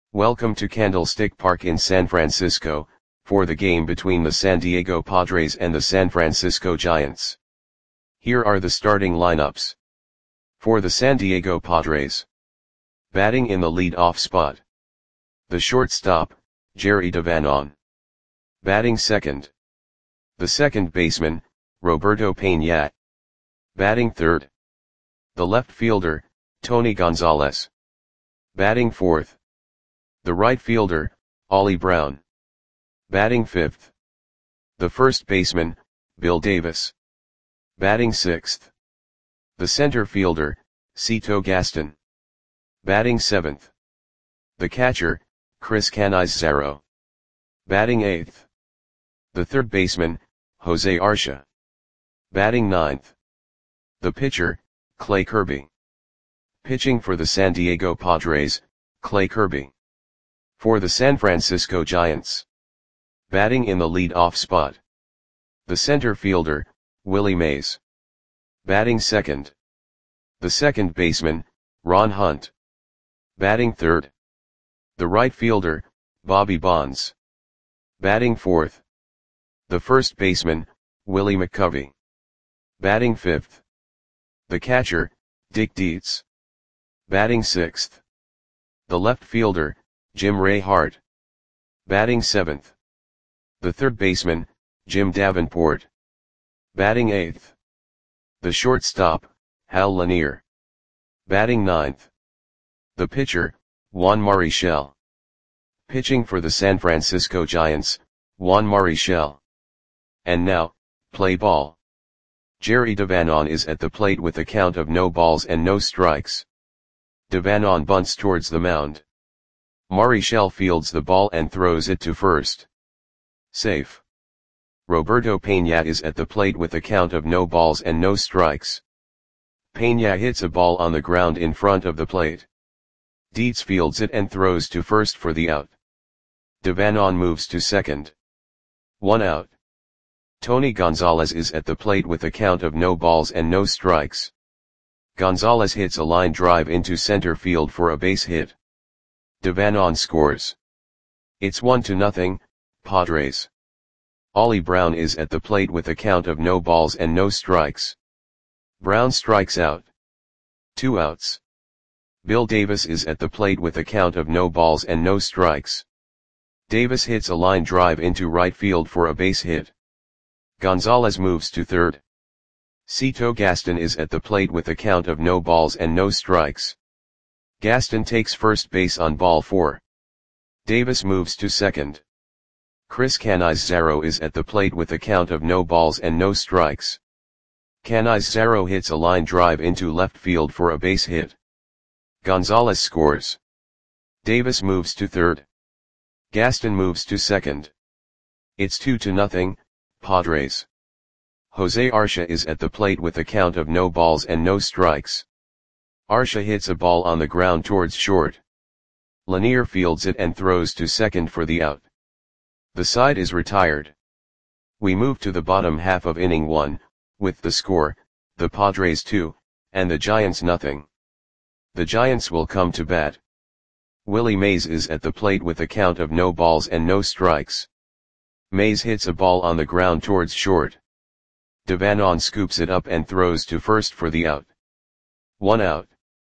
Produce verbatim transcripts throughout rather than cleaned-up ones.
Welcome to Candlestick Park in San Francisco, for the game between the San Diego Padres and the San Francisco Giants. Here are the starting lineups. For the San Diego Padres. Batting in the lead-off spot. The shortstop, Jerry Devanon. Batting second. The second baseman, Roberto Peña. Batting third. The left fielder, Tony Gonzalez. Batting fourth. The right fielder, Ollie Brown. Batting fifth. The first baseman, Bill Davis. Batting sixth. The center fielder, Cito Gaston. Batting seventh. The catcher, Chris Canizaro. Batting eighth. The third baseman, Jose Arcia. Batting ninth. The pitcher, Clay Kirby. Pitching for the San Diego Padres, Clay Kirby. For the San Francisco Giants. Batting in the lead-off spot. The center fielder, Willie Mays. Batting second. The second baseman, Ron Hunt. Batting third. The right fielder, Bobby Bonds. Batting fourth. The first baseman, Willie McCovey. Batting fifth. The catcher, Dick Dietz. Batting sixth. The left fielder, Jim Ray Hart. Batting seventh. The third baseman, Jim Davenport. Batting eighth. The shortstop, Hal Lanier. Batting ninth. The pitcher, Juan Marichal. Pitching for the San Francisco Giants, Juan Marichal. And now, play ball. Jerry Devanon is at the plate with a count of no balls and no strikes. Devanon bunts towards the mound. Marichal fields the ball and throws it to first. Safe. Roberto Peña is at the plate with a count of no balls and no strikes. Peña hits a ball on the ground in front of the plate. Dietz fields it and throws to first for the out. Devanon moves to second. One out. Tony Gonzalez is at the plate with a count of no balls and no strikes. Gonzalez hits a line drive into center field for a base hit. Devanon scores. It's one to nothing, Padres. Ollie Brown is at the plate with a count of no balls and no strikes. Brown strikes out. Two outs. Bill Davis is at the plate with a count of no balls and no strikes. Davis hits a line drive into right field for a base hit. Gonzalez moves to third. Cito Gaston is at the plate with a count of no balls and no strikes. Gaston takes first base on ball four. Davis moves to second. Chris Canizaro is at the plate with a count of no balls and no strikes. Canizaro hits a line drive into left field for a base hit. Gonzalez scores. Davis moves to third. Gaston moves to second. It's two to nothing, Padres. Jose Arcia is at the plate with a count of no balls and no strikes. Arcia hits a ball on the ground towards short. Lanier fields it and throws to second for the out. The side is retired. We move to the bottom half of inning one, with the score, the Padres two, and the Giants nothing. The Giants will come to bat. Willie Mays is at the plate with a count of no balls and no strikes. Mays hits a ball on the ground towards short. Devanon scoops it up and throws to first for the out. One out.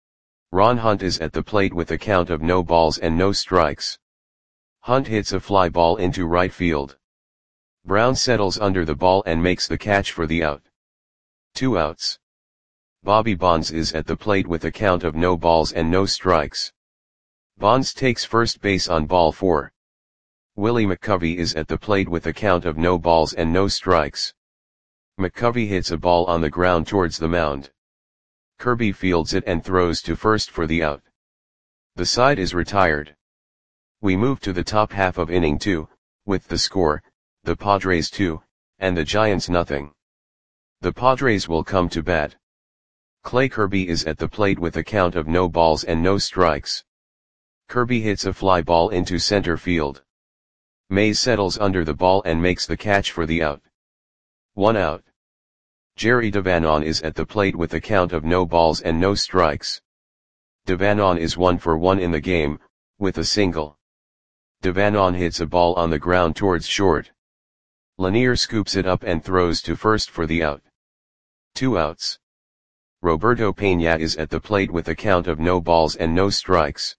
Ron Hunt is at the plate with a count of no balls and no strikes. Hunt hits a fly ball into right field. Brown settles under the ball and makes the catch for the out. Two outs. Bobby Bonds is at the plate with a count of no balls and no strikes. Bonds takes first base on ball four. Willie McCovey is at the plate with a count of no balls and no strikes. McCovey hits a ball on the ground towards the mound. Kirby fields it and throws to first for the out. The side is retired. We move to the top half of inning two, with the score, the Padres two, and the Giants nothing. The Padres will come to bat. Clay Kirby is at the plate with a count of no balls and no strikes. Kirby hits a fly ball into center field. Mays settles under the ball and makes the catch for the out. One out. Jerry Devanon is at the plate with a count of no balls and no strikes. Devanon is one for one in the game, with a single. Devanon hits a ball on the ground towards short. Lanier scoops it up and throws to first for the out. Two outs. Roberto Peña is at the plate with a count of no balls and no strikes.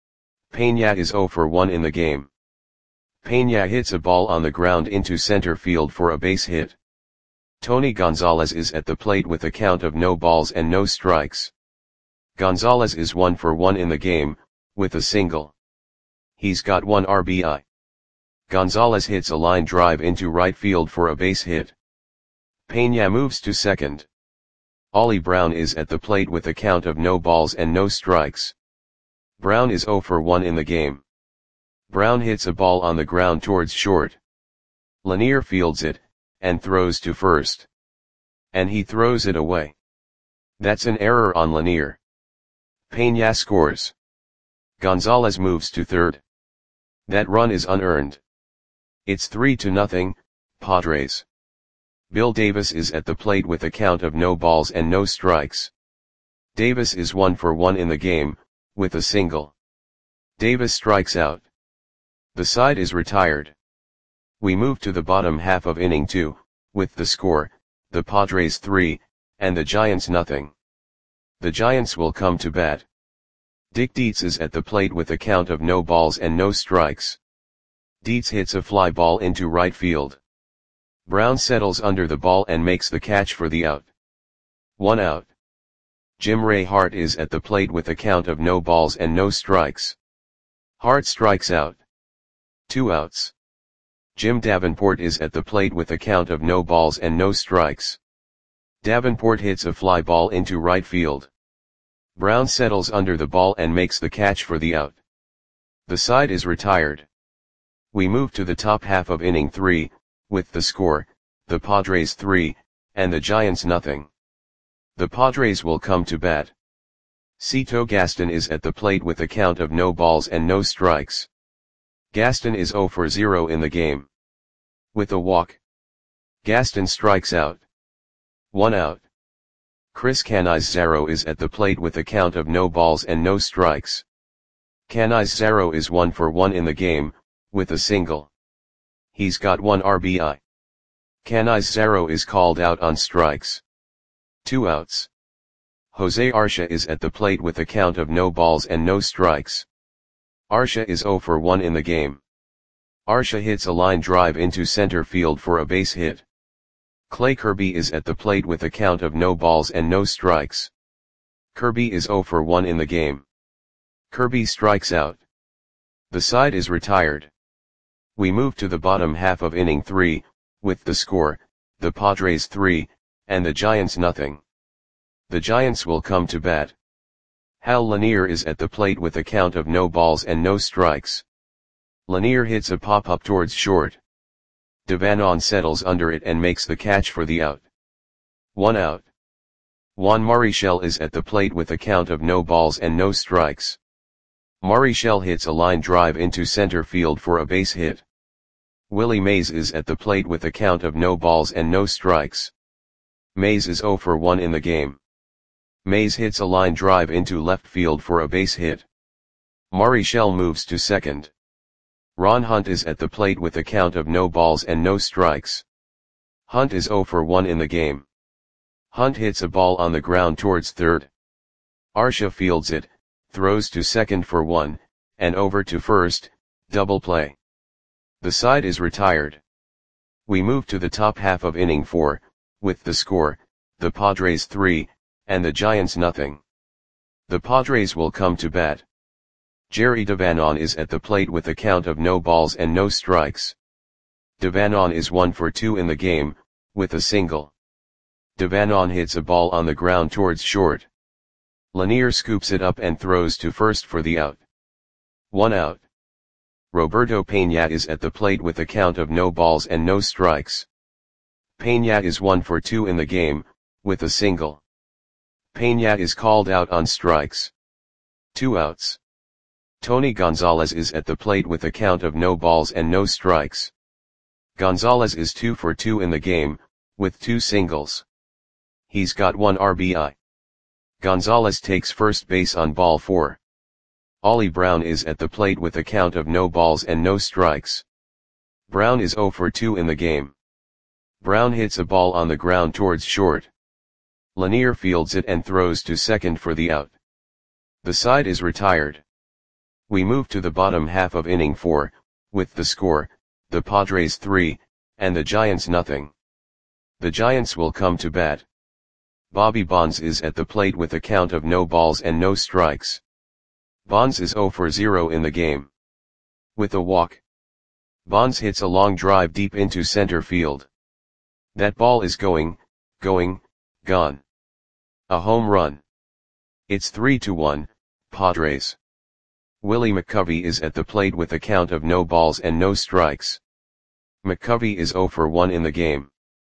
Peña is zero for one in the game. Peña hits a ball on the ground into center field for a base hit. Tony Gonzalez is at the plate with a count of no balls and no strikes. Gonzalez is one for one in the game, with a single. He's got one R B I. Gonzalez hits a line drive into right field for a base hit. Peña moves to second. Ollie Brown is at the plate with a count of no balls and no strikes. Brown is zero for one in the game. Brown hits a ball on the ground towards short. Lanier fields it, and throws to first. And he throws it away. That's an error on Lanier. Peña scores. Gonzalez moves to third. That run is unearned. It's three to nothing, Padres. Bill Davis is at the plate with a count of no balls and no strikes. Davis is one for one in the game, with a single. Davis strikes out. The side is retired. We move to the bottom half of inning two, with the score, the Padres three, and the Giants nothing. The Giants will come to bat. Dick Dietz is at the plate with a count of no balls and no strikes. Dietz hits a fly ball into right field. Brown settles under the ball and makes the catch for the out. One out. Jim Ray Hart is at the plate with a count of no balls and no strikes. Hart strikes out. Two outs. Jim Davenport is at the plate with a count of no balls and no strikes. Davenport hits a fly ball into right field. Brown settles under the ball and makes the catch for the out. The side is retired. We move to the top half of inning three, with the score, the Padres three, and the Giants nothing. The Padres will come to bat. Cito Gaston is at the plate with a count of no balls and no strikes. Gaston is zero for zero in the game. With a walk. Gaston strikes out. One out. Chris Canizaro is at the plate with a count of no balls and no strikes. Canizaro is one for one in the game, with a single. He's got one R B I. Canizaro is called out on strikes. Two outs. Jose Arcia is at the plate with a count of no balls and no strikes. Arcia is zero for one in the game. Arcia hits a line drive into center field for a base hit. Clay Kirby is at the plate with a count of no balls and no strikes. Kirby is zero for one in the game. Kirby strikes out. The side is retired. We move to the bottom half of inning three, with the score, the Padres three, and the Giants nothing. The Giants will come to bat. Hal Lanier is at the plate with a count of no balls and no strikes. Lanier hits a pop-up towards short. Devanon settles under it and makes the catch for the out. One out. Juan Marichal is at the plate with a count of no balls and no strikes. Marichal hits a line drive into center field for a base hit. Willie Mays is at the plate with a count of no balls and no strikes. Mays is zero for one in the game. Mays hits a line drive into left field for a base hit. Marichal moves to second. Ron Hunt is at the plate with a count of no balls and no strikes. Hunt is zero for one in the game. Hunt hits a ball on the ground towards third. Arcia fields it, throws to second for one, and over to first, double play. The side is retired. We move to the top half of inning four, with the score, the Padres three, and the Giants nothing. The Padres will come to bat. Jerry Devanon is at the plate with a count of no balls and no strikes. Devanon is one for two in the game, with a single. Devanon hits a ball on the ground towards short. Lanier scoops it up and throws to first for the out. One out. Roberto Peña is at the plate with a count of no balls and no strikes. Peña is one for two in the game, with a single. Peña is called out on strikes. Two outs. Tony Gonzalez is at the plate with a count of no balls and no strikes. Gonzalez is two for two in the game, with two singles. He's got one R B I. Gonzalez takes first base on ball four. Ollie Brown is at the plate with a count of no balls and no strikes. Brown is zero for two in the game. Brown hits a ball on the ground towards short. Lanier fields it and throws to second for the out. The side is retired. We move to the bottom half of inning four, with the score, the Padres three, and the Giants nothing. The Giants will come to bat. Bobby Bonds is at the plate with a count of no balls and no strikes. Bonds is zero for zero in the game. With a walk, Bonds hits a long drive deep into center field. That ball is going, going, gone. A home run. It's three to one, Padres. Willie McCovey is at the plate with a count of no balls and no strikes. McCovey is zero for one in the game.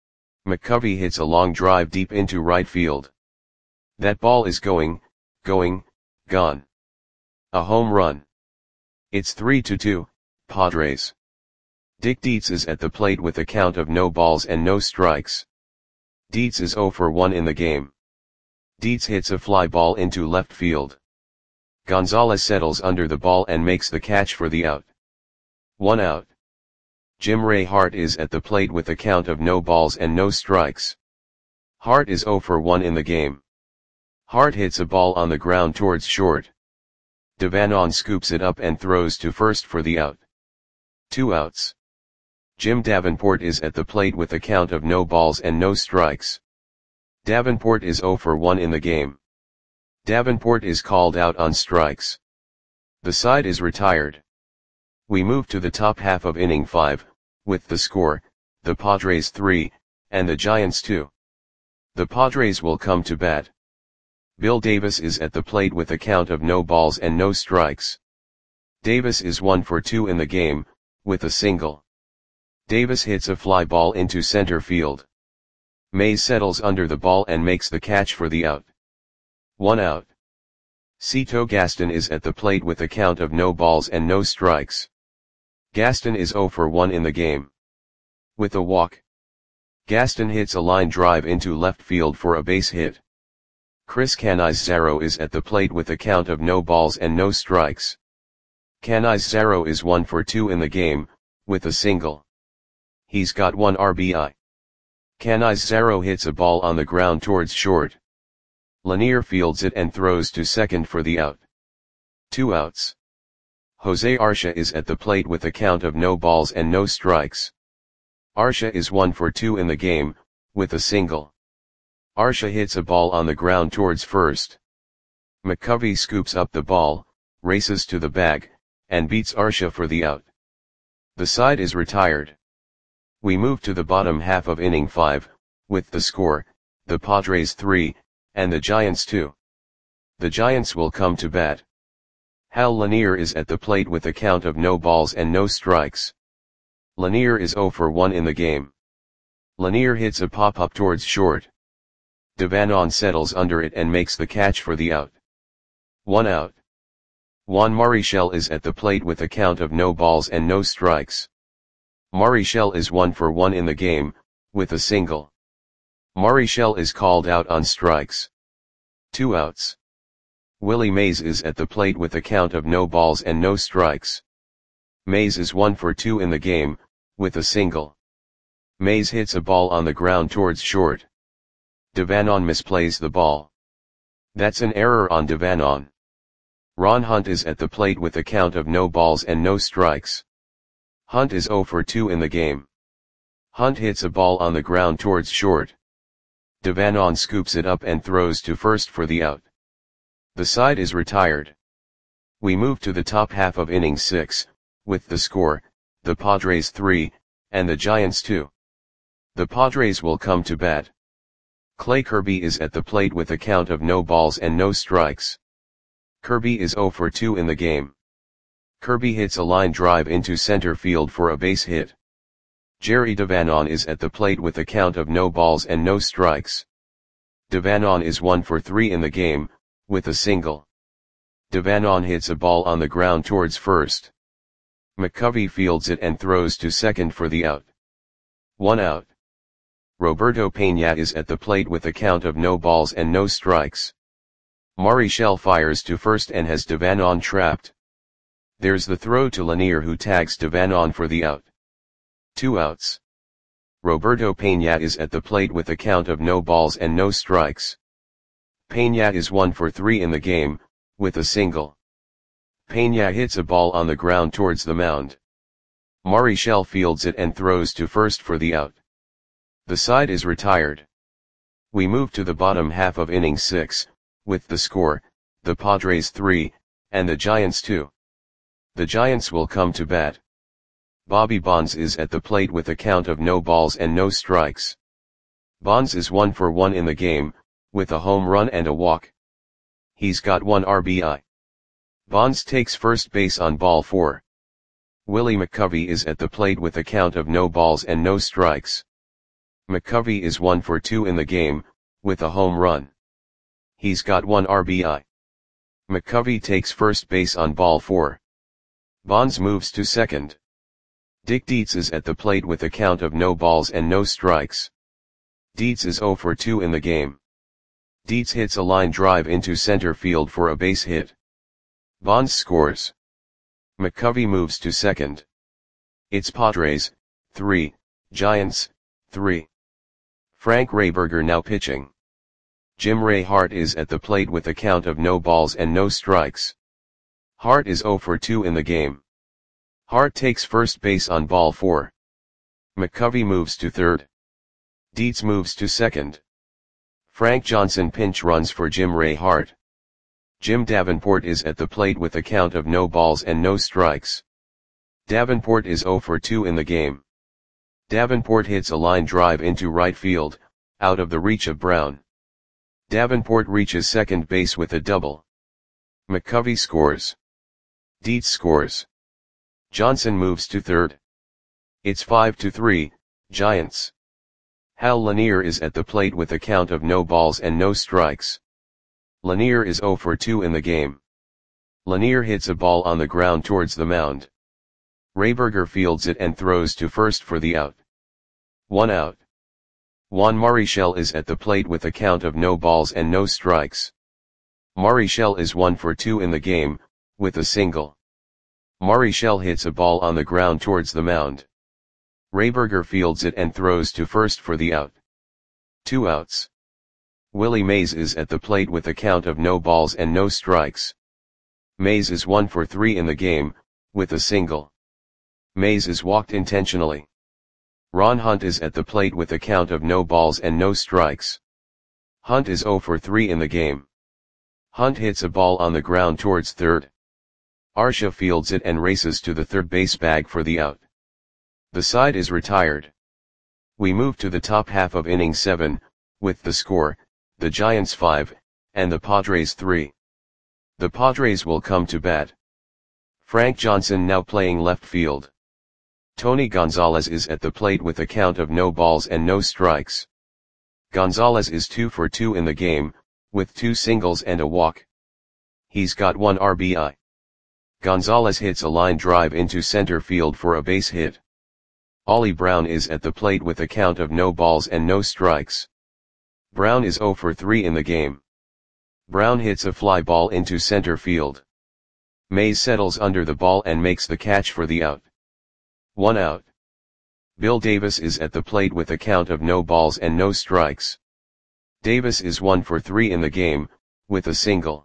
McCovey hits a long drive deep into right field. That ball is going, going, gone. A home run. It's three to two, Padres. Dick Dietz is at the plate with a count of no balls and no strikes. Dietz is zero for one in the game. Dietz hits a fly ball into left field. Gonzalez settles under the ball and makes the catch for the out. One out. Jim Ray Hart is at the plate with a count of no balls and no strikes. Hart is zero for one in the game. Hart hits a ball on the ground towards short. Devanon scoops it up and throws to first for the out. Two outs. Jim Davenport is at the plate with a count of no balls and no strikes. Davenport is zero for one in the game. Davenport is called out on strikes. The side is retired. We move to the top half of inning five, with the score, the Padres three, and the Giants two. The Padres will come to bat. Bill Davis is at the plate with a count of no balls and no strikes. Davis is one for two in the game, with a single. Davis hits a fly ball into center field. Mays settles under the ball and makes the catch for the out. One out. Cito Gaston is at the plate with a count of no balls and no strikes. Gaston is zero for one in the game. With a walk, Gaston hits a line drive into left field for a base hit. Chris Canizaro is at the plate with a count of no balls and no strikes. Canizaro is one for two in the game, with a single. He's got one R B I. Canizaro hits a ball on the ground towards short. Lanier fields it and throws to second for the out. Two outs. Jose Arcia is at the plate with a count of no balls and no strikes. Arcia is one for two in the game, with a single. Arcia hits a ball on the ground towards first. McCovey scoops up the ball, races to the bag, and beats Arcia for the out. The side is retired. We move to the bottom half of inning five, with the score, the Padres three, and the Giants two. The Giants will come to bat. Hal Lanier is at the plate with a count of no balls and no strikes. Lanier is zero for one in the game. Lanier hits a pop-up towards short. Devanon settles under it and makes the catch for the out. One out. Juan Marichal is at the plate with a count of no balls and no strikes. Marichal is one for one in the game, with a single. Marichal is called out on strikes. Two outs. Willie Mays is at the plate with a count of no balls and no strikes. Mays is one for two in the game, with a single. Mays hits a ball on the ground towards short. Devanon misplays the ball. That's an error on Devanon. Ron Hunt is at the plate with a count of no balls and no strikes. Hunt is zero for two in the game. Hunt hits a ball on the ground towards short. Devanon scoops it up and throws to first for the out. The side is retired. We move to the top half of inning six, with the score, the Padres three, and the Giants two. The Padres will come to bat. Clay Kirby is at the plate with a count of no balls and no strikes. Kirby is zero for two in the game. Kirby hits a line drive into center field for a base hit. Jerry Devanon is at the plate with a count of no balls and no strikes. Devanon is one for three in the game, with a single. Devanon hits a ball on the ground towards first. McCovey fields it and throws to second for the out. One out. Roberto Peña is at the plate with a count of no balls and no strikes. Marichal fires to first and has Devanon trapped. There's the throw to Lanier, who tags Devanon for the out. Two outs. Roberto Peña is at the plate with a count of no balls and no strikes. Peña is one for three in the game, with a single. Peña hits a ball on the ground towards the mound. Marichal fields it and throws to first for the out. The side is retired. We move to the bottom half of inning six, with the score, the Padres three, and the Giants two. The Giants will come to bat. Bobby Bonds is at the plate with a count of no balls and no strikes. Bonds is one for one in the game, with a home run and a walk. He's got one R B I. Bonds takes first base on ball four. Willie McCovey is at the plate with a count of no balls and no strikes. McCovey is one for two in the game, with a home run. He's got one R B I. McCovey takes first base on ball four. Bonds moves to second. Dick Dietz is at the plate with a count of no balls and no strikes. Dietz is zero for two in the game. Dietz hits a line drive into center field for a base hit. Bonds scores. McCovey moves to second. It's Padres, three, Giants, three. Frank Rayberger now pitching. Jim Ray Hart is at the plate with a count of no balls and no strikes. Hart is zero for two in the game. Hart takes first base on ball four. McCovey moves to third. Dietz moves to second. Frank Johnson pinch runs for Jim Ray Hart. Jim Davenport is at the plate with a count of no balls and no strikes. Davenport is zero for two in the game. Davenport hits a line drive into right field, out of the reach of Brown. Davenport reaches second base with a double. McCovey scores. Dietz scores. Johnson moves to third. It's five to three, Giants. Hal Lanier is at the plate with a count of no balls and no strikes. Lanier is zero for two in the game. Lanier hits a ball on the ground towards the mound. Rayberger fields it and throws to first for the out. One out. Juan Marichal is at the plate with a count of no balls and no strikes. Marichal is one for two in the game, with a single. Marichal hits a ball on the ground towards the mound. Rayberger fields it and throws to first for the out. Two outs. Willie Mays is at the plate with a count of no balls and no strikes. Mays is one for three in the game, with a single. Mays is walked intentionally. Ron Hunt is at the plate with a count of no balls and no strikes. Hunt is zero for three in the game. Hunt hits a ball on the ground towards third. Arcia fields it and races to the third base bag for the out. The side is retired. We move to the top half of inning seven, with the score, the Giants five, and the Padres three. The Padres will come to bat. Frank Johnson now playing left field. Tony Gonzalez is at the plate with a count of no balls and no strikes. Gonzalez is two for two in the game, with two singles and a walk. He's got one R B I. Gonzalez hits a line drive into center field for a base hit. Ollie Brown is at the plate with a count of no balls and no strikes. Brown is zero for three in the game. Brown hits a fly ball into center field. Mays settles under the ball and makes the catch for the out. One out. Bill Davis is at the plate with a count of no balls and no strikes. Davis is one for three in the game, with a single.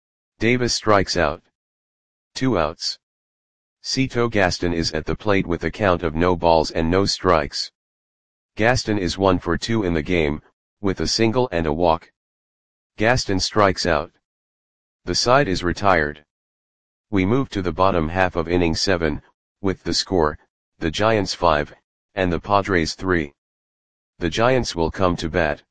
Davis strikes out. Two outs. Cito Gaston is at the plate with a count of no balls and no strikes. Gaston is one for two in the game, with a single and a walk. Gaston strikes out. The side is retired. We move to the bottom half of inning seven, with the score, the Giants five, and the Padres three. The Giants will come to bat.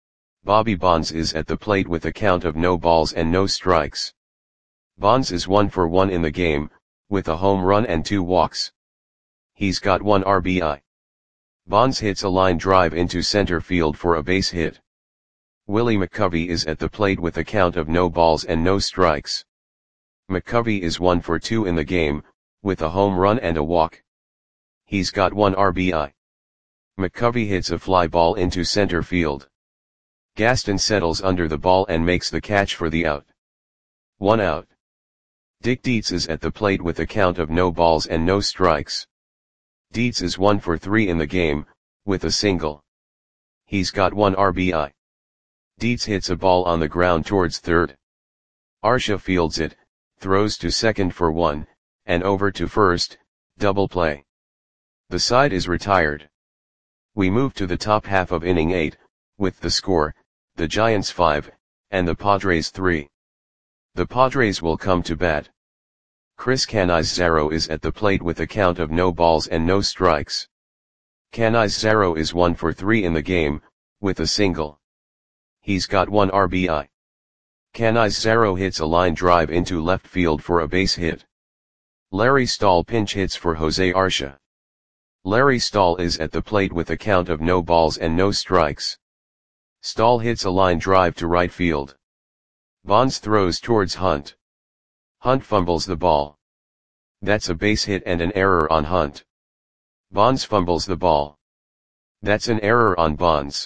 Bobby Bonds is at the plate with a count of no balls and no strikes. Bonds is one for one in the game, with a home run and two walks. He's got one R B I. Bonds hits a line drive into center field for a base hit. Willie McCovey is at the plate with a count of no balls and no strikes. McCovey is one for two in the game, with a home run and a walk. He's got one R B I. McCovey hits a fly ball into center field. Gaston settles under the ball and makes the catch for the out. One out. Dick Dietz is at the plate with a count of no balls and no strikes. Dietz is one for three in the game, with a single. He's got one R B I. Dietz hits a ball on the ground towards third. Arcia fields it, throws to second for one, and over to first, double play. The side is retired. We move to the top half of inning eight, with the score, the Giants five, and the Padres three. The Padres will come to bat. Chris Canizaro is at the plate with a count of no balls and no strikes. Canizaro is one for three in the game, with a single. He's got one R B I. Canizaro hits a line drive into left field for a base hit. Larry Stahl pinch hits for Jose Arcia. Larry Stahl is at the plate with a count of no balls and no strikes. Stahl hits a line drive to right field. Bonds throws towards Hunt. Hunt fumbles the ball. That's a base hit and an error on Hunt. Bonds fumbles the ball. That's an error on Bonds.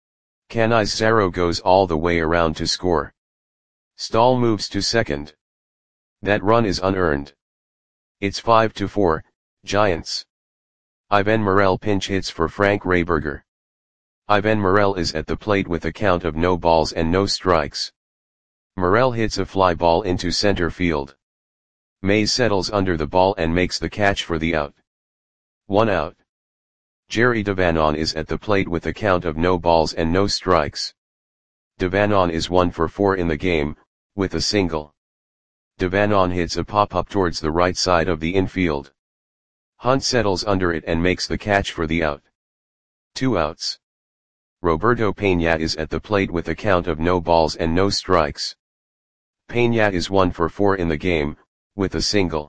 Canizaro goes all the way around to score. Stahl moves to second. That run is unearned. It's five to four, Giants. Ivan Morel pinch hits for Frank Rayberger. Ivan Morel is at the plate with a count of no balls and no strikes. Morel hits a fly ball into center field. Mays settles under the ball and makes the catch for the out. One out. Jerry Devanon is at the plate with a count of no balls and no strikes. Devanon is one for four in the game, with a single. Devanon hits a pop-up towards the right side of the infield. Hunt settles under it and makes the catch for the out. Two outs. Roberto Peña is at the plate with a count of no balls and no strikes. Peña is one for four in the game, with a single.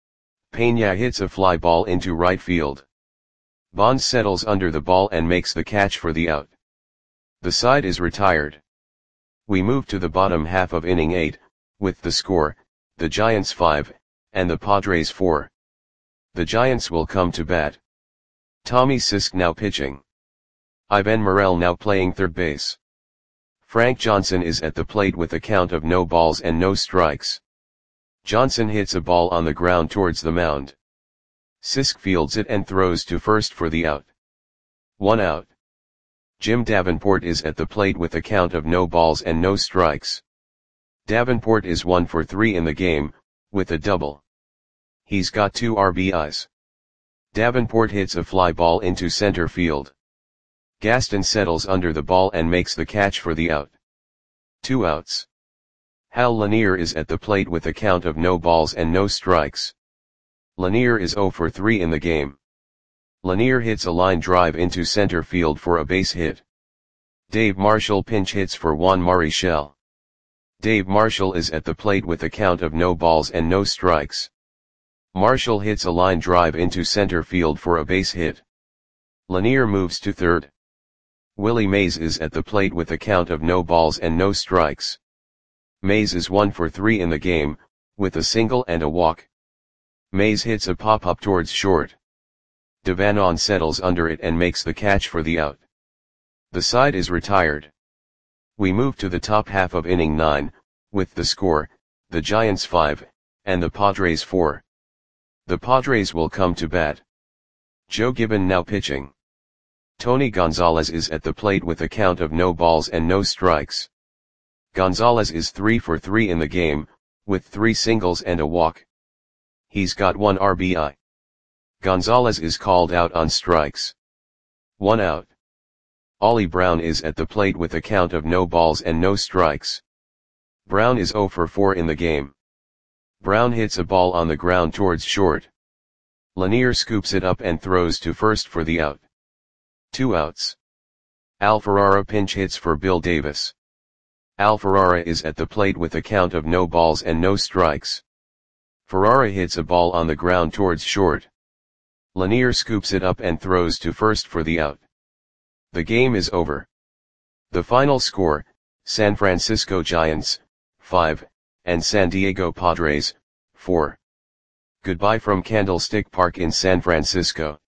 Peña hits a fly ball into right field. Bonds settles under the ball and makes the catch for the out. The side is retired. We move to the bottom half of inning eight, with the score, the Giants five, and the Padres four. The Giants will come to bat. Tommy Sisk now pitching. Ivan Morel now playing third base. Frank Johnson is at the plate with a count of no balls and no strikes. Johnson hits a ball on the ground towards the mound. Sisk fields it and throws to first for the out. One out. Jim Davenport is at the plate with a count of no balls and no strikes. Davenport is one for three in the game, with a double. He's got two R B Is. Davenport hits a fly ball into center field. Gaston settles under the ball and makes the catch for the out. Two outs. Hal Lanier is at the plate with a count of no balls and no strikes. Lanier is zero for three in the game. Lanier hits a line drive into center field for a base hit. Dave Marshall pinch hits for Juan Marichal. Dave Marshall is at the plate with a count of no balls and no strikes. Marshall hits a line drive into center field for a base hit. Lanier moves to third. Willie Mays is at the plate with a count of no balls and no strikes. Mays is one for three in the game, with a single and a walk. Mays hits a pop-up towards short. Devanon settles under it and makes the catch for the out. The side is retired. We move to the top half of inning nine, with the score, the Giants five, and the Padres four. The Padres will come to bat. Joe Gibbon now pitching. Tony Gonzalez is at the plate with a count of no balls and no strikes. Gonzalez is three for three in the game, with three singles and a walk. He's got one R B I. Gonzalez is called out on strikes. One out. Ollie Brown is at the plate with a count of no balls and no strikes. Brown is zero for four in the game. Brown hits a ball on the ground towards short. Lanier scoops it up and throws to first for the out. Two outs. Al Ferrara pinch hits for Bill Davis. Al Ferrara is at the plate with a count of no balls and no strikes. Ferrara hits a ball on the ground towards short. Lanier scoops it up and throws to first for the out. The game is over. The final score, San Francisco Giants, five, and San Diego Padres, four. Goodbye from Candlestick Park in San Francisco.